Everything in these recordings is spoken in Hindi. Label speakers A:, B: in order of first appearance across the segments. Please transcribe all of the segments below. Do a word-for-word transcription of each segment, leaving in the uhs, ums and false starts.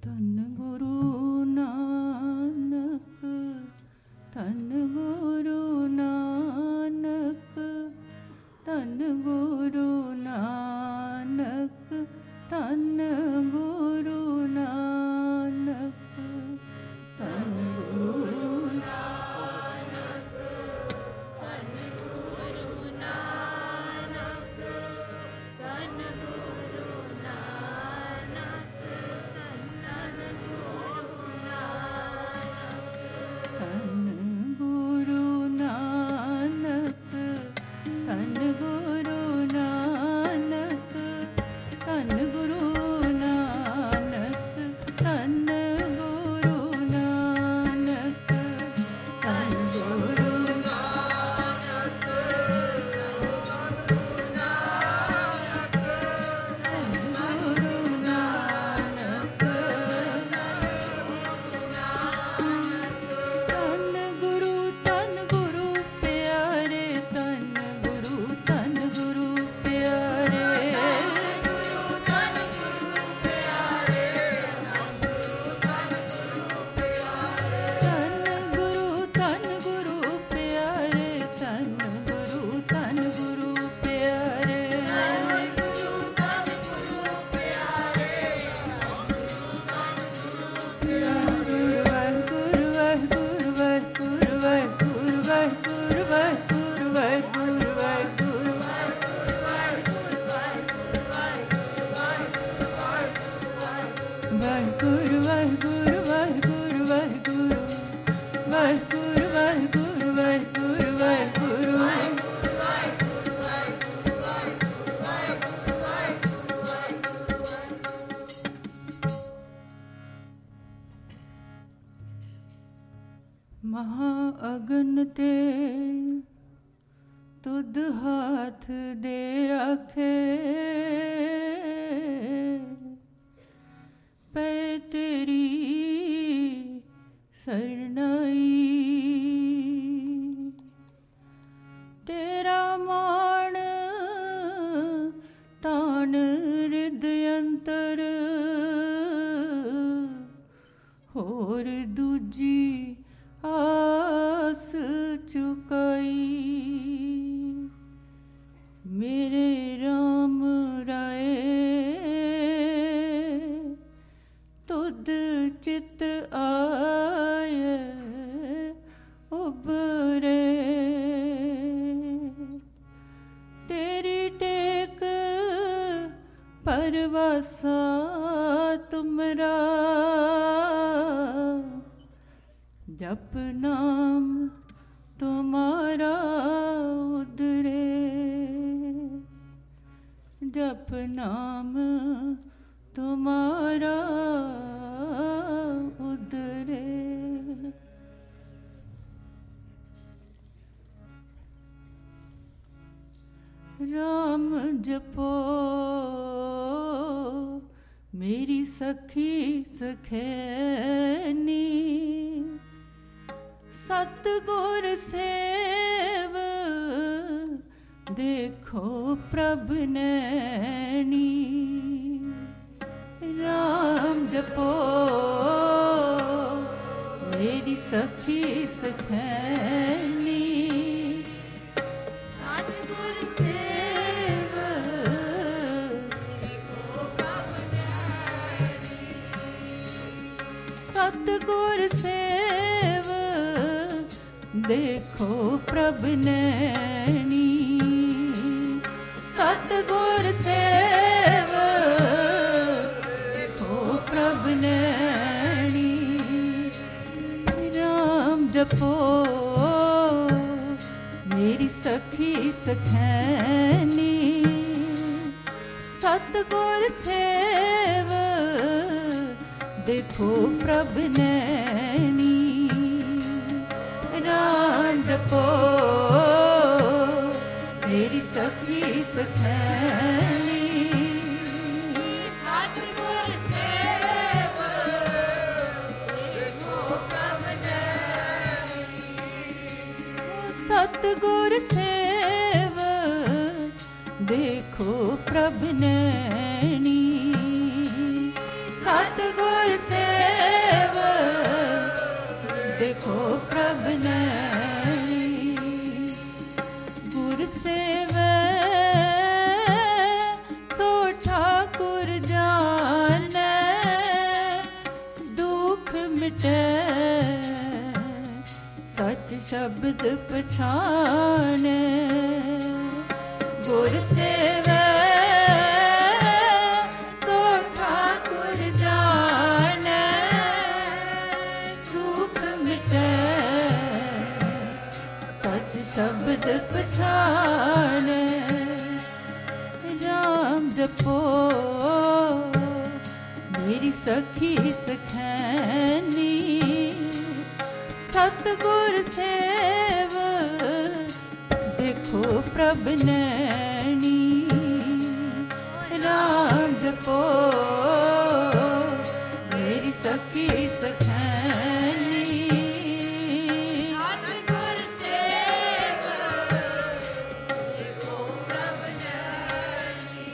A: ਧੰਨ ਗੁਰੂ ਨਾਨਕ, ਧੰਨ ਗੁਰੂ ਨਾਨਕ, ਧੰਨ ਗੁਰੂ ਨਾਨਕ, ਧੰਨ ਗੁਰੂ ਨਾਨਕ, ਧੰਨ ਗੁਰੂ ਨਾਨਕ, ਧੰਨ ਗੁਰੂ ਨਾਨਕ, ਧੰਨ ਗੁਰੂ ਨਾਨਕ, ਧੰਨ ਗੁਰੂ ਨਾਨਕ, ਧੰਨ ਗੁਰੂ ਨਾਨਕ, ਧੰਨ ਗੁਰੂ ਨਾਨਕ, ਧੰਨ ਗੁਰੂ ਨਾਨਕ, ਧੰਨ ਗੁਰੂ ਨਾਨਕ, ਧੰਨ ਗੁਰੂ ਨਾਨਕ, ਧੰਨ ਗੁਰੂ ਧੰਨ ਗੁਰੂ ਪਿਆਰੇ, ਧੰਨ ਗੁਰੂ ਧੰਨ ਗੁਰੂ ਪਿਆਰੇ, ਧੰਨ ਗੁਰੂ ਧੰਨ ਗੁਰੂ ਪਿਆਰੇ, ਧੰਨ ਗੁਰੂ ਧੰਨ ਗੁਰੂ ਪਿਆਰੇ, ਵਾਹਿਗੁਰੂ ਵਾਹਿਗੁਰੂ ਵਾਹਿਗੁਰੂ ਵਾਹਿਗੁਰੂ ਵਾਹਿਗੁਰੂ ਵਾਹਿਗੁਰੂ ਵਾਹਿਗੁਰੂ ਵਾਹਿਗੁਰੂ ਵਾਹਿਗੁਰੂ ਵਾਹਿਗੁਰੂ ਵਾਹਿਗੁਰੂ ਵਾਹਿਗੁਰੂ ਵਾਹਿਗੁਰੂ ਵਾਹਿਗੁਰੂ ਵਾਹਿਗੁਰੂ ਵਾਹਿਗੁਰੂ ਮਹਾ ਅਗਨ ਤੇ ਤੁਧ ਹਾਥ ਦੇ ਰਾਖੇ, ਪੈ ਤੇਰੀ ਸਰਨਾਈ, ਤੇਰਾ ਮਾਣ ਤਾਣ ਰਿਦ ਅੰਤਰ, ਹੋਰ ਦੂਜੀ ਆਸ ਚੁਕਾਈ, ਮੇਰੇ ਰਾਮ ਰਾਏ ਤੁਧ ਚਿਤ ਆਏ ਉਬਰੇ, ਤੇਰੀ ਟੇਕ ਪਰਵਾਸਾ ਤੁਮਰਾ, जप नाम तुम्हारा उदरे, जप नाम तुम्हारा उदरे। राम जपो मेरी सखी सखैनी, सतगुर सेव देखो प्रभ नैनी, राम जपो मेरी सखी सखैनी, सतगुर सेव देखो प्रभ नैनी, सतगुर सेव देखो प्रभ नैनी, सतगुर सेव देखो प्रभ नैनी, राम जपो मेरी सखी सखैनी, सतगुर सेव देखो प्रभ नैनी, राम जपो मेरी सखी सखैनी, सतगुर सेव देखो प्रभ नैनी, सतगुर सेव देखो प्रभ नैनी, सतगुर सेव पछाने गुर सेवै सो ठाकुर जाने दुख मिटै सच शब्द पछाने राम जपो मेरी सखी सखैनी सतगुर सेव देखो प्रभ नैनी राम जपो मेरी सखी सखैनी सतगुर सेव देखो प्रभ नैनी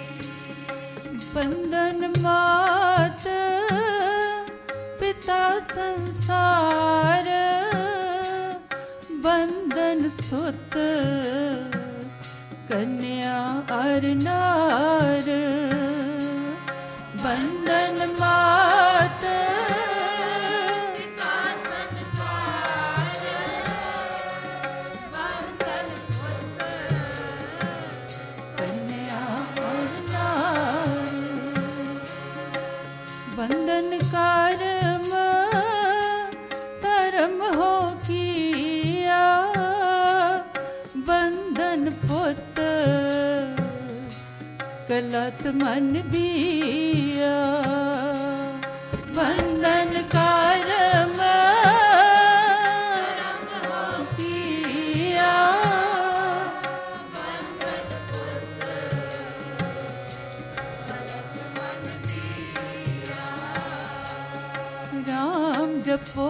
A: बंधन मात पिता संसार बंधन सुत कन्या अर नार बंधन मात पिता संसार बंधन सुत कन्या अर नार बंधन कर्म धर्म हो किया बंधन पुत गलत मन दिया बंधन कर्म धर्म हो किया बंधन पुत गलत मन दिया राम जपो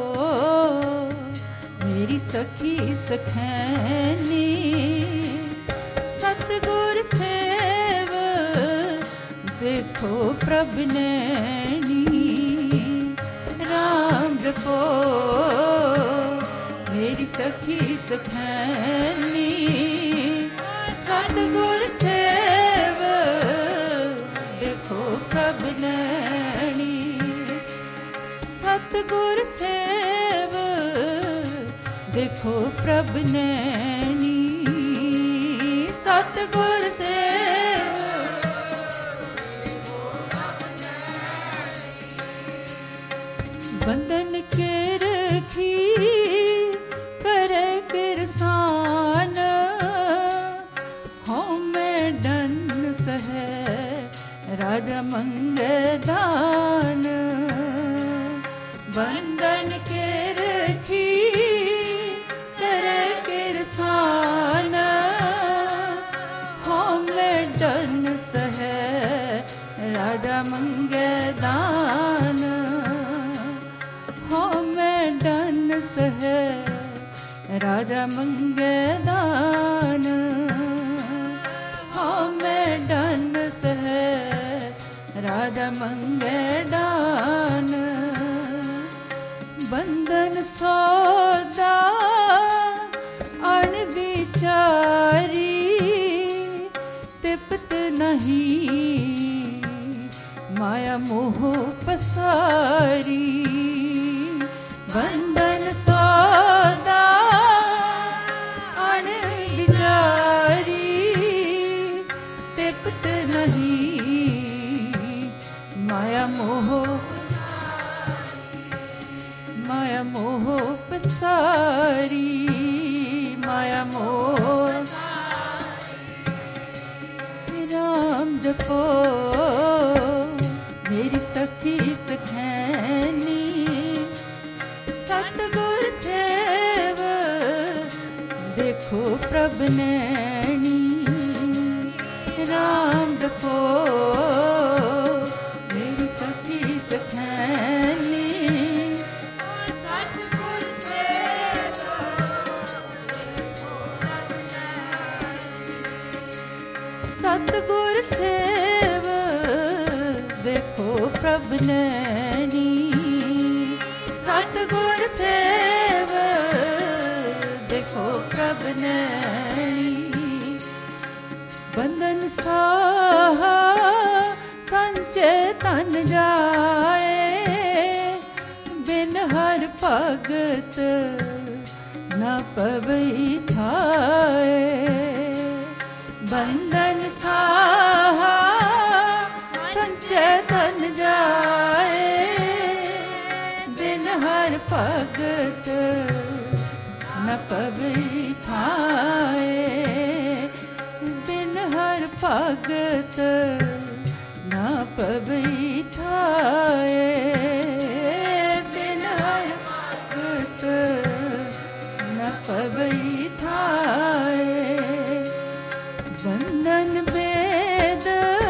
A: मेरी सखी सखैनी सतगुर सेव देखो प्रभ नैनी राम जपो मेरी सखी सखैनी सतगुर सेव देखो प्रभ नैनी सतगुर सेव देखो प्रभ नैनी सतगुर सेव देखो प्रभ नैनी बंधन के रखी करे किरसान हो मैं डन सहे राजा मंगदान बंधन के रखी करे किरसान हो मैं डन सहे राजा मंगदान हो मैं डन सहे राजा मंगदान हो मैं डन सहे राजा मंगदान बंधन सौदा अणविचारी तिपत नहीं माया मोह पसारी बंधन सौदा अणविचारी तिपत नहीं माया मोह माया मोह पसारी माया मोह राम जपो मेरी सखी सखैनी सतगुर सेव देखो प्रभ नैनी राम जपो मेरी सखी सखैनी सतगुर सेव देखो प्रभ नैनी सतगुर सेव देखो प्रभ नैनी बंधन साहा संचे तन जाए बिन हर भगत न पवई थाए। बंधन साहा संचय तन जाए, दिन हर भगत न पवई थाए। दिन हर भगत न पवई थाए। दिन हर भगत न पवई थाए। बंधन वेद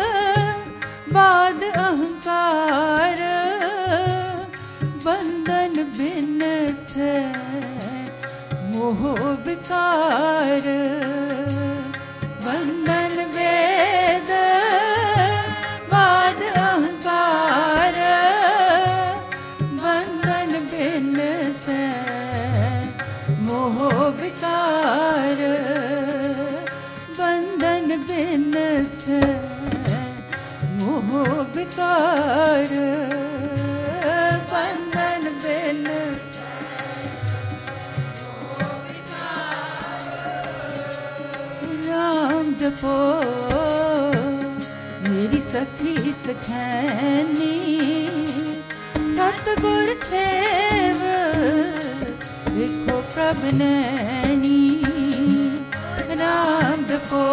A: बाद अहंकार, बंधन बिन से मोह विकार। बंधन वेद बाद अहंकार, बंधन बिन से मोह विकार। बंधन बिन से मोह विकार। बंधन बिन राम जपो मेरी सखी सखैनी, सतगुर सेव देखो प्रभ नैनी। राम जपो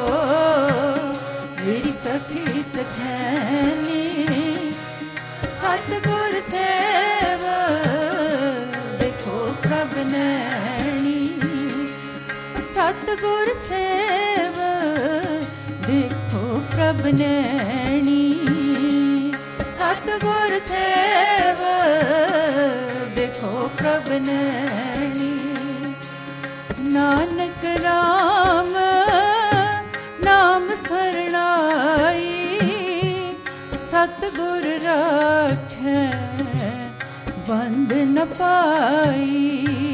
A: मेरी सखी सखैनी, सतगुर सेव देखो प्रभ नैनी। सतगुर सेव देखो प्रभ नैनी। सतगुर सेव देखो प्रभ नैनी। नानक राम नाम सरणाई, सतगुर राखै बंध न पाई।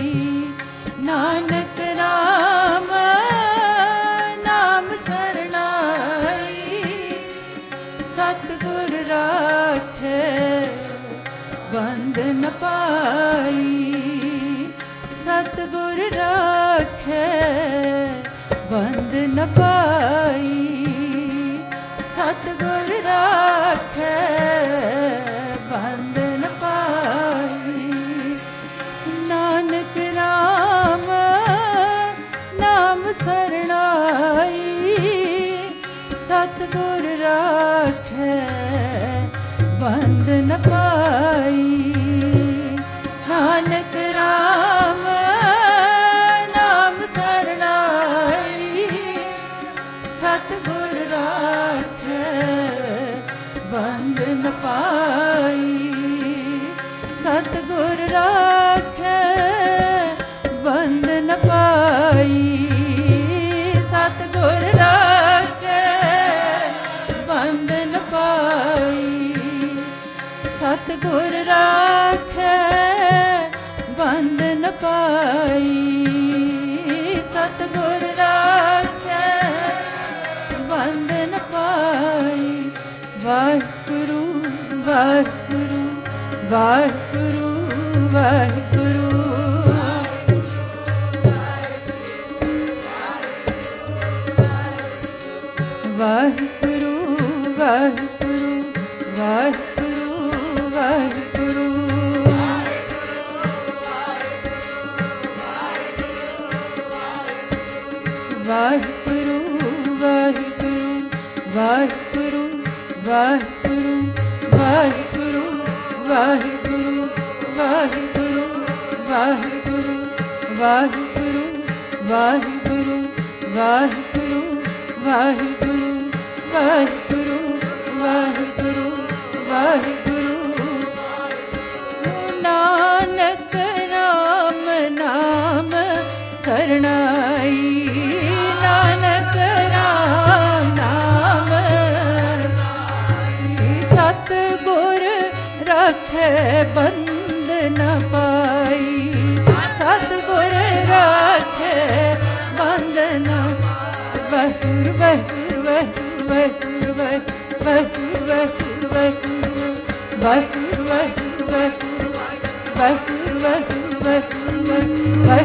A: नानक राम नाम सरणाई, सतगुर राखै बंध न पाई। सतगुर राखै बंध न पाई। सतगुर राखै बंध न पाई। नानक राम नाम सरणाई, सतगुर राखै बंध न पाई। नानक राम नाम सरणाई, सतगुर राखै बंध न पाई। सतगुर राखै बंध न पाई। सतगुर राखै बंध न पाई। सतगुर राखै बंध न पाई। सतगुर राखै बंध न पाई। वाहिगुरु वाहिगुरु वाहिगुरु वाहिगुरु। वाहिगुरु वाहिगुरु वाहिगुरु वाहिगुरु। वाहिगुरु वाहिगुरु वाहिगुरु वाहिगुरु वाहिगुरु वाहिगुरु वाहिगुरु वाहिगुरु वाहिगुरु वाहिगुरु वाहिगुरु वाहिगुरु वाहिगुरु वाहिगुरु वाहिगुरु। नानक राम नाम सरणाई। नानक राम नाम सतगुर राखै बंध न पाई। सतगुर राखै बंध न। वाहिगुरु वाहिगुरु वाहिगुरु वाहिगुरु वाहिगुरु वाहिगुरु वाहिगुरु वाहिगुरु वाहिगुरु वाहिगुरु वाहिगुरु वाहिगुरु वाहिगुरु वाहिगुरु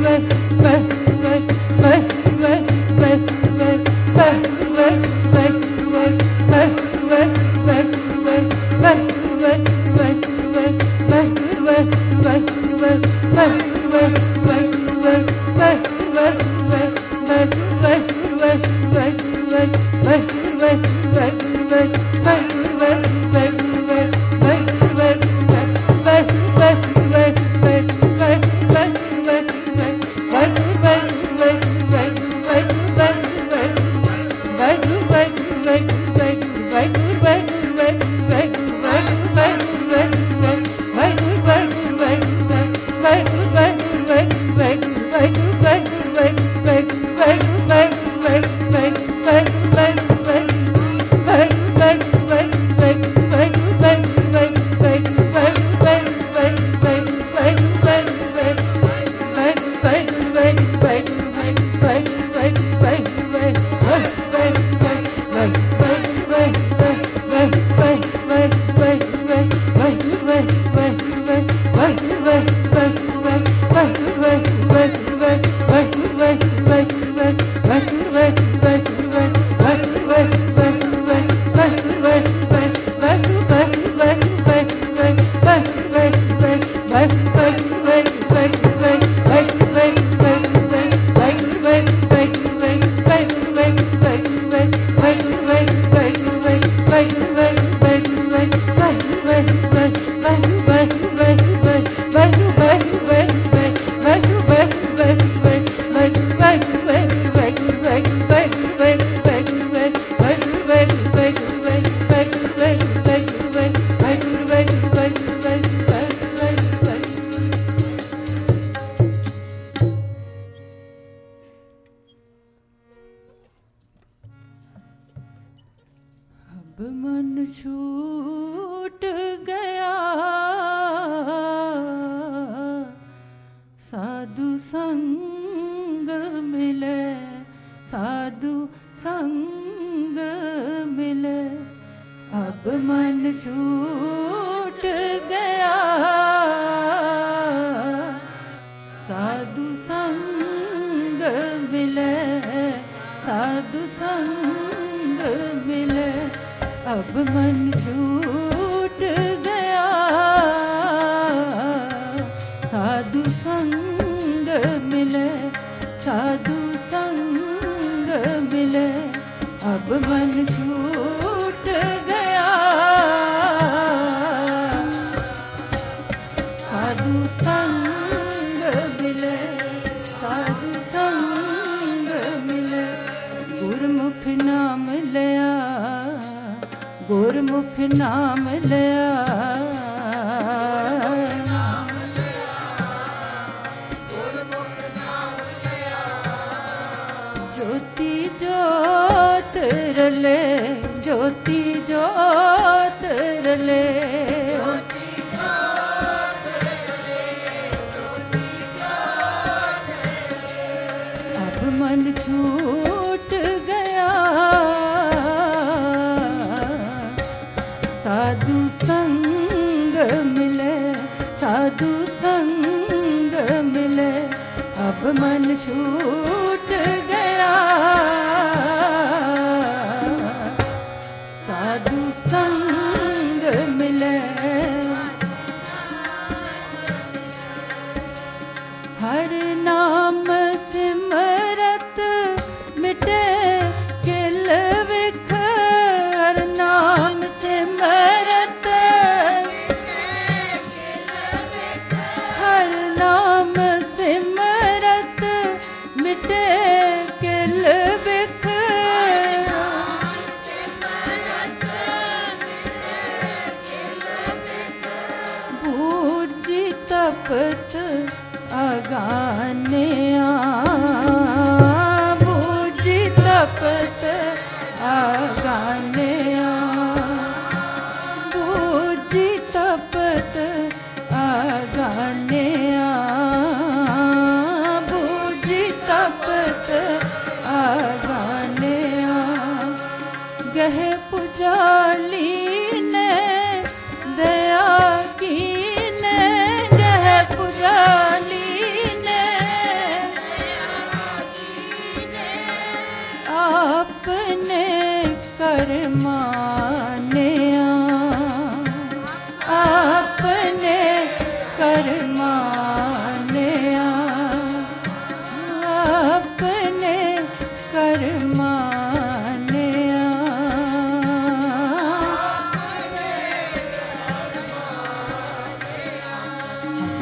B: पुजाली ने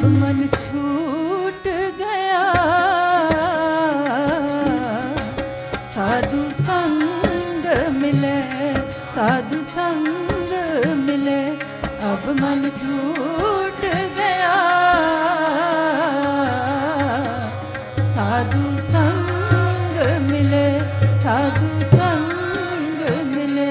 A: अब मन छूट गया, साधु संग मिले, साधु संग मिले, अब मन छूट गया, साधु संग मिले, साधु संग मिले।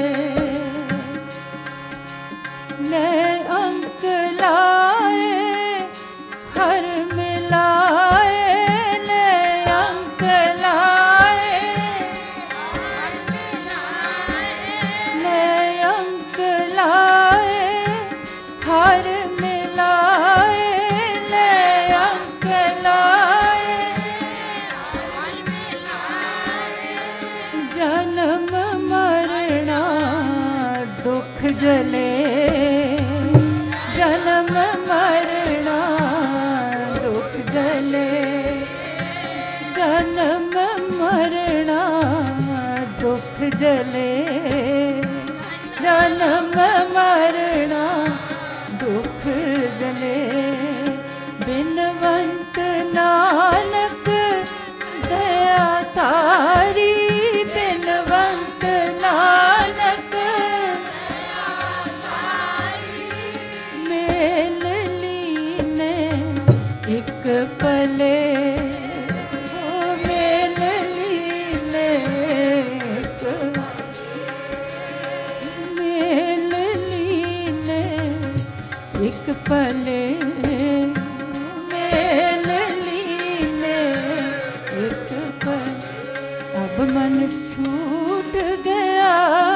A: नए अंक लाए हर मिलाए, नए अंक लाए, नए अंक लाए हर मिलाए, नए अंक लाए, जन्म मरना दुख जले, जन्म मरना दुख जले, जन्म मरना दुख जले, जन्म मरना दुख जले। बिनवंत नानक दया तारी, बिनवंत नानक मेल लीने एक पले, ओ मेल लीने एक, मेल लीने एक पले, मेल लीने एक पल। अब मन छूट गया,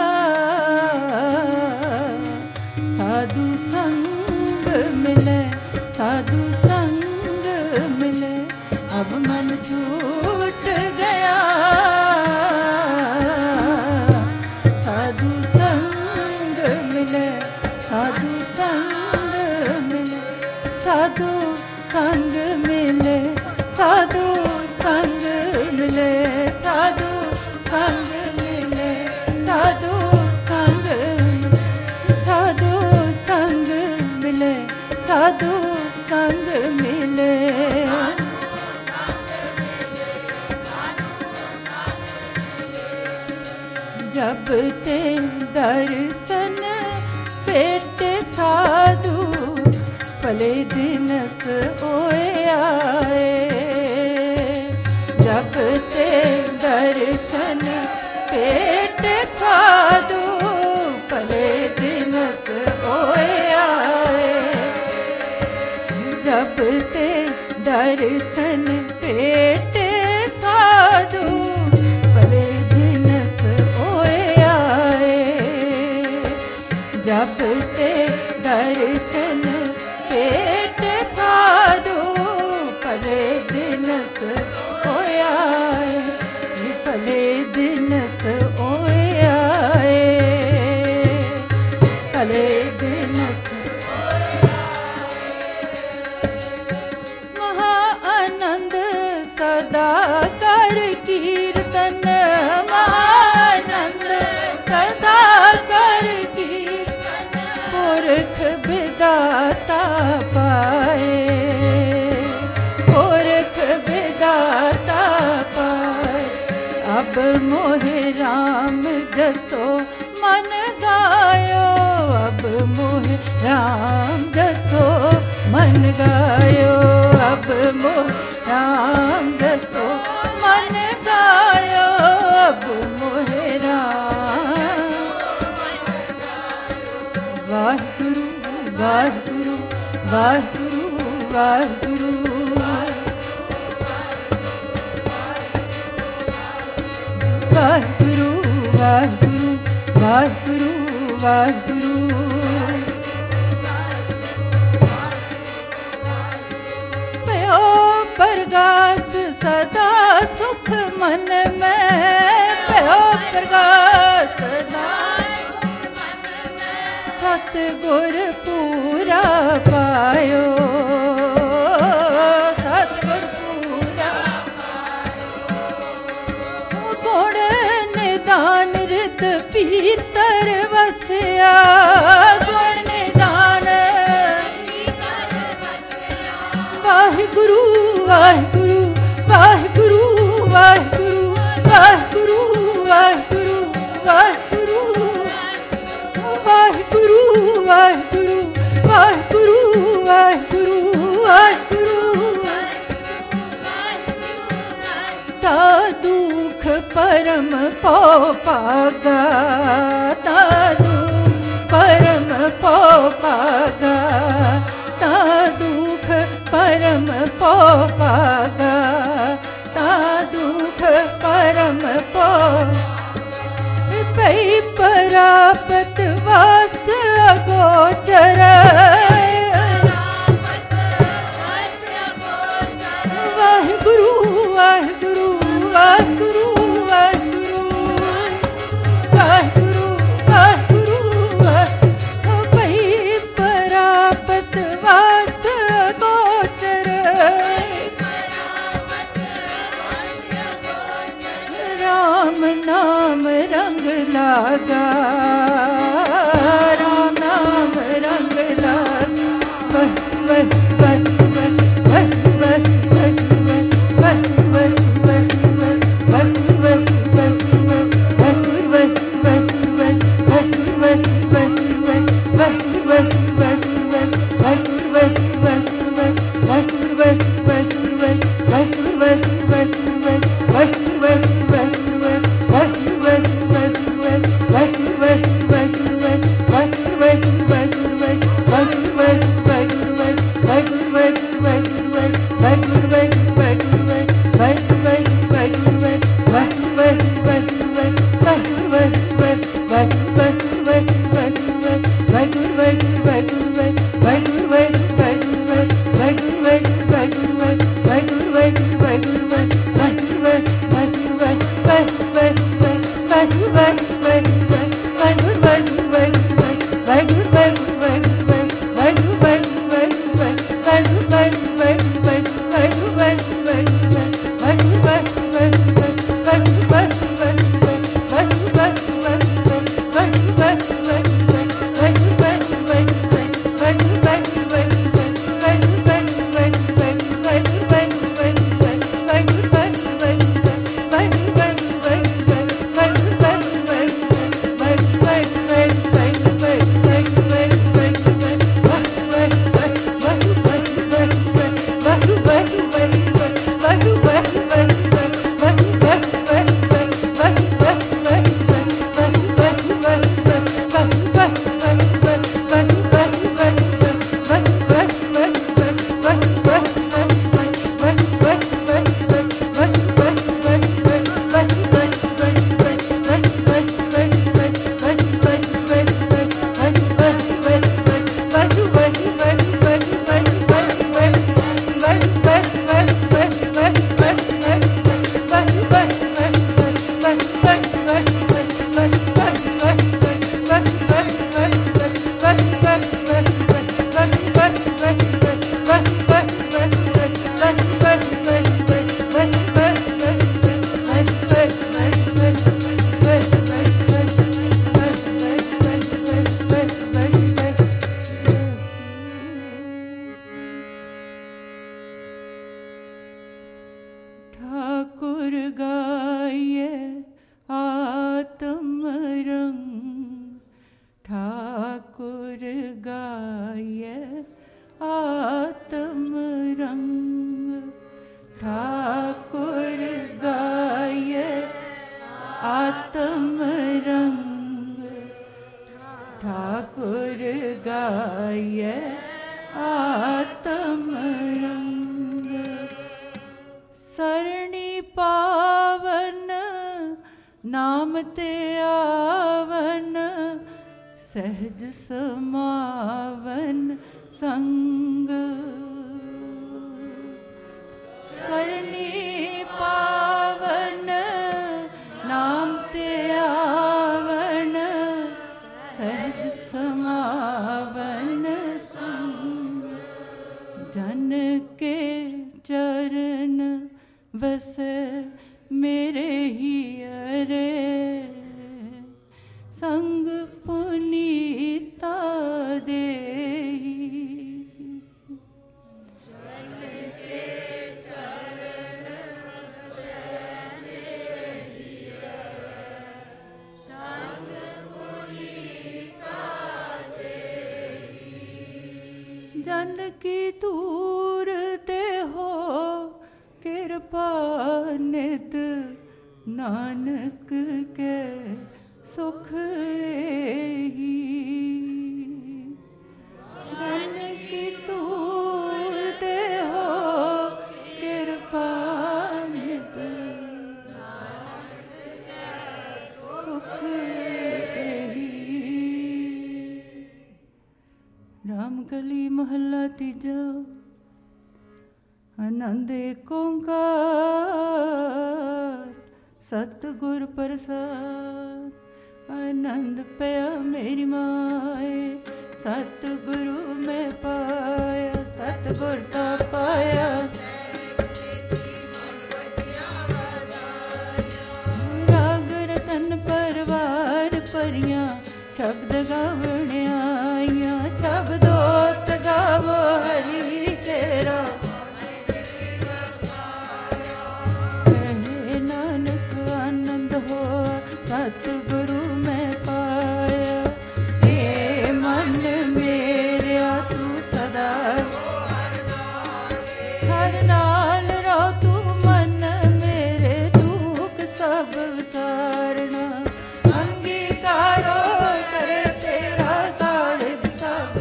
A: साधु संग मिले, साधु संग मिले, अब मन छूट गया, साधु संग मिले, साधु संग मिले, साधु संग मिले, साधु संग मिले, साधु संग मिले, साधु संग मिले, साधु संग मिले, साधु संग मिले। जब ते दर्शन पेट साधु, भले दिनस ओए आए, जब ते दर्शन पेट साधु, भले दिनस ओए आए, जब ते दर्शन पेट साधु, भले दिनस ओए आए, जब ते दर्शन पेट साधु, भले दिनस ओए आए, भले दिनस ओए आए, भले दिनस। महा आनंद सदा कर कीर्तन, महानंद सदा कर कीर्तन, पुरख विदाता पाए, पुरख विदाता पाए। अब मोहे राम जसो मन गायो, अब मोहे राम जसो मन गायो, अब मोहे राम जसो मन गायो, अब मोहे राम। वाहिगुरु वाहिगुरु वाहिगुरु वाहिगुरु, वाहिगुरु वाहिगुरु वाहिगुरु वाहिगुरु। पयो प्रकाश सदा सुख मन में, पयो प्रकाश सदा सतगुर पूरा पायो, सतगुर पूरा गुण निदान रित पीतर वसिया, गुण निदान परम पो पागा तारू परम पो पागा ता दुख परम पो पागा ता दुख परम पो पै परापत वास्त अगोचर वाहिगुरु वाहिगुरु वाहिगुरु वाहिगुरु वाहिगुरु वाहिगुरु पै परापत वास्त अगोचर राम नाम रंग लागा राम नाम रंग लागा वह वह वह वह वह वह वह वह जन की दूर ते हो कृपा नित नानक के सुख एही चरण की तूल दे हो कृपा नित सुख एही। रामकली महला तीजा आनंद एक ओंकार सतगुर प्रसाद आनंद पया मेरी माए सतगुरु में पाया सतगुर का पाया राग रतन परवार परियां शब्द गावण आइयां शब्दोत गावो हरि तेरा सतगुरु में पाया हे मन मेरा तू सदा हर नाल रो तू मन मेरे दुख सब उतारना अंगीकारो करे तेरा तालिब सब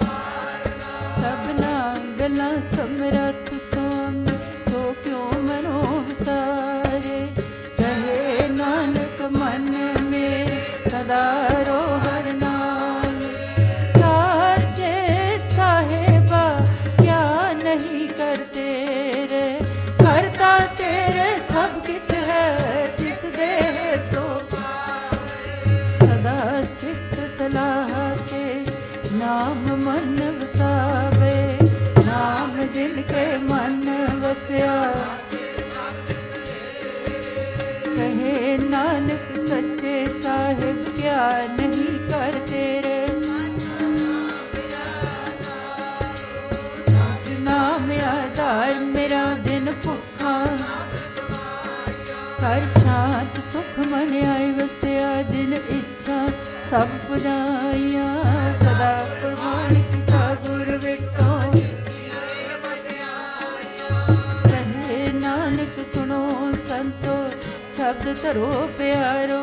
A: सबना गला समरत स्वामी तो क्यों मनो विसारे कहे नानक मन में सदा रो हर नाम साचे साहेबा क्या नहीं करते रे करता तेरे सब कित है जिस दे तो सदा सिख सलाह के नाम मन वसावे नाम जिनके मन वस्या कहे नानक सच्चे साहिब क्या नहीं करते रे नाम आधार मेरा दिन भुखा कर शांत सुख मन आए वस्या दिन इच्छा सब पुजाइया सदा प्रभु का गुरु विटो कहे नानक सुनो संतो शब्द धरो प्यारो